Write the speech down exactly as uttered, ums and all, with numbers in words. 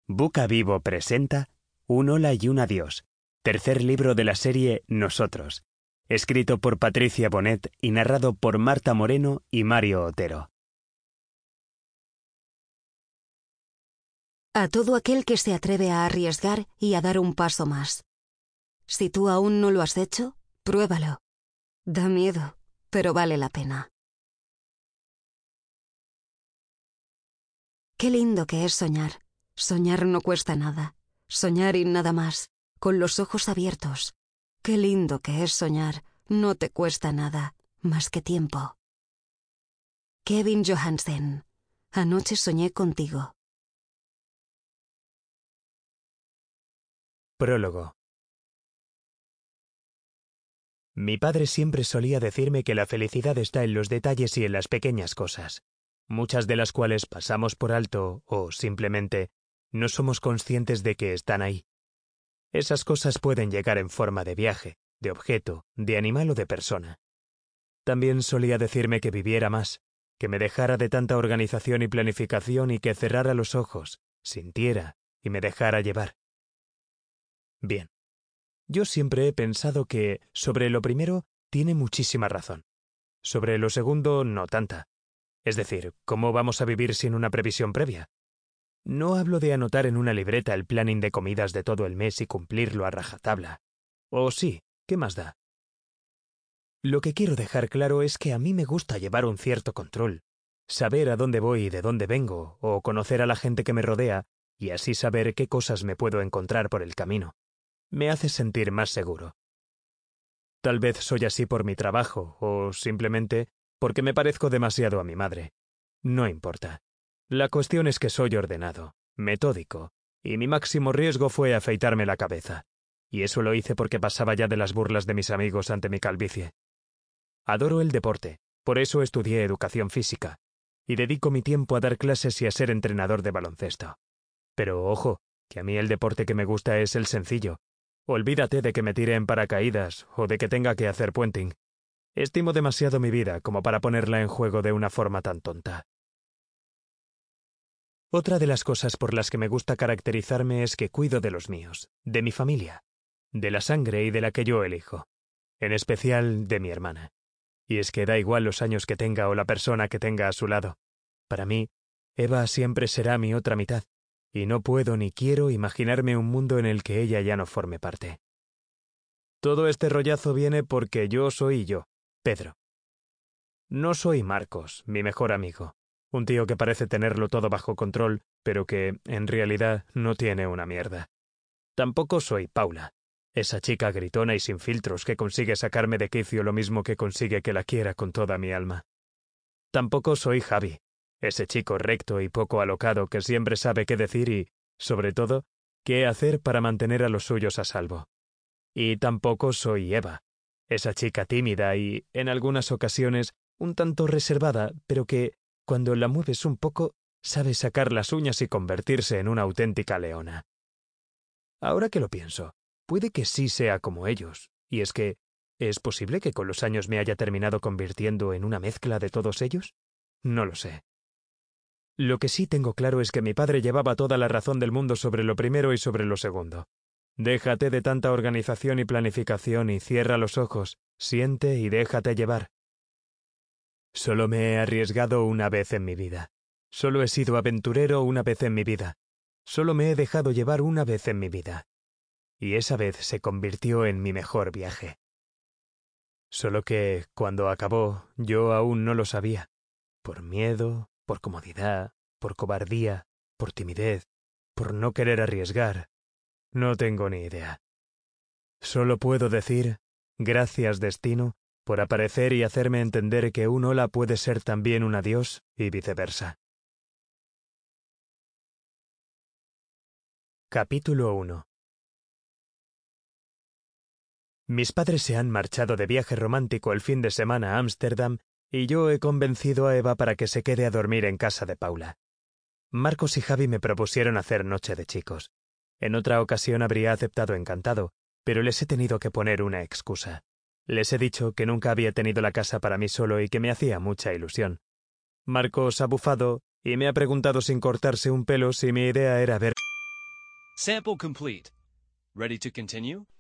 Buca Vivo presenta Un hola y un adiós, tercer libro de la serie Nosotros, escrito por Patricia Bonet y narrado por Marta Moreno y Mario Otero. A todo aquel que se atreve a arriesgar y a dar un paso más. Si tú aún no lo has hecho, pruébalo. Da miedo, pero vale la pena. Qué lindo que es soñar. Soñar no cuesta nada. Soñar y nada más, con los ojos abiertos. Qué lindo que es soñar. No te cuesta nada, más que tiempo. Kevin Johansen. Anoche soñé contigo. Prólogo. Mi padre siempre solía decirme que la felicidad está en los detalles y en las pequeñas cosas, muchas de las cuales pasamos por alto o, simplemente, no somos conscientes de que están ahí. Esas cosas pueden llegar en forma de viaje, de objeto, de animal o de persona. También solía decirme que viviera más, que me dejara de tanta organización y planificación y que cerrara los ojos, sintiera y me dejara llevar. Bien. Yo siempre he pensado que, sobre lo primero, tiene muchísima razón. Sobre lo segundo, no tanta. Es decir, ¿cómo vamos a vivir sin una previsión previa? No hablo de anotar en una libreta el planning de comidas de todo el mes y cumplirlo a rajatabla. O sí, ¿qué más da? Lo que quiero dejar claro es que a mí me gusta llevar un cierto control, saber a dónde voy y de dónde vengo, o conocer a la gente que me rodea, y así saber qué cosas me puedo encontrar por el camino. Me hace sentir más seguro. Tal vez soy así por mi trabajo, o simplemente porque me parezco demasiado a mi madre. No importa. La cuestión es que soy ordenado, metódico, y mi máximo riesgo fue afeitarme la cabeza. Y eso lo hice porque pasaba ya de las burlas de mis amigos ante mi calvicie. Adoro el deporte, por eso estudié educación física, y dedico mi tiempo a dar clases y a ser entrenador de baloncesto. Pero ojo, que a mí el deporte que me gusta es el sencillo. Olvídate de que me tire en paracaídas o de que tenga que hacer puenting. Estimo demasiado mi vida como para ponerla en juego de una forma tan tonta. Otra de las cosas por las que me gusta caracterizarme es que cuido de los míos, de mi familia, de la sangre y de la que yo elijo, en especial de mi hermana. Y es que da igual los años que tenga o la persona que tenga a su lado. Para mí, Eva siempre será mi otra mitad, y no puedo ni quiero imaginarme un mundo en el que ella ya no forme parte. Todo este rollazo viene porque yo soy yo, Pedro. No soy Marcos, mi mejor amigo. Un tío que parece tenerlo todo bajo control, pero que, en realidad, no tiene una mierda. Tampoco soy Paula, esa chica gritona y sin filtros que consigue sacarme de quicio lo mismo que consigue que la quiera con toda mi alma. Tampoco soy Javi, ese chico recto y poco alocado que siempre sabe qué decir y, sobre todo, qué hacer para mantener a los suyos a salvo. Y tampoco soy Eva, esa chica tímida y, en algunas ocasiones, un tanto reservada, pero que, cuando la mueves un poco, sabe sacar las uñas y convertirse en una auténtica leona. Ahora que lo pienso, puede que sí sea como ellos, y es que, ¿es posible que con los años me haya terminado convirtiendo en una mezcla de todos ellos? No lo sé. Lo que sí tengo claro es que mi padre llevaba toda la razón del mundo sobre lo primero y sobre lo segundo. Déjate de tanta organización y planificación y cierra los ojos, siente y déjate llevar. Solo me he arriesgado una vez en mi vida. Solo he sido aventurero una vez en mi vida. Solo me he dejado llevar una vez en mi vida. Y esa vez se convirtió en mi mejor viaje. Solo que, cuando acabó, yo aún no lo sabía. Por miedo, por comodidad, por cobardía, por timidez, por no querer arriesgar. No tengo ni idea. Solo puedo decir, gracias destino, por aparecer y hacerme entender que un hola puede ser también un adiós y viceversa. Capítulo uno. Mis padres se han marchado de viaje romántico el fin de semana a Ámsterdam y yo he convencido a Eva para que se quede a dormir en casa de Paula. Marcos y Javi me propusieron hacer noche de chicos. En otra ocasión habría aceptado encantado, pero les he tenido que poner una excusa. Les he dicho que nunca había tenido la casa para mí solo y que me hacía mucha ilusión. Marcos ha bufado y me ha preguntado sin cortarse un pelo si mi idea era ver Sample complete. Ready to continue?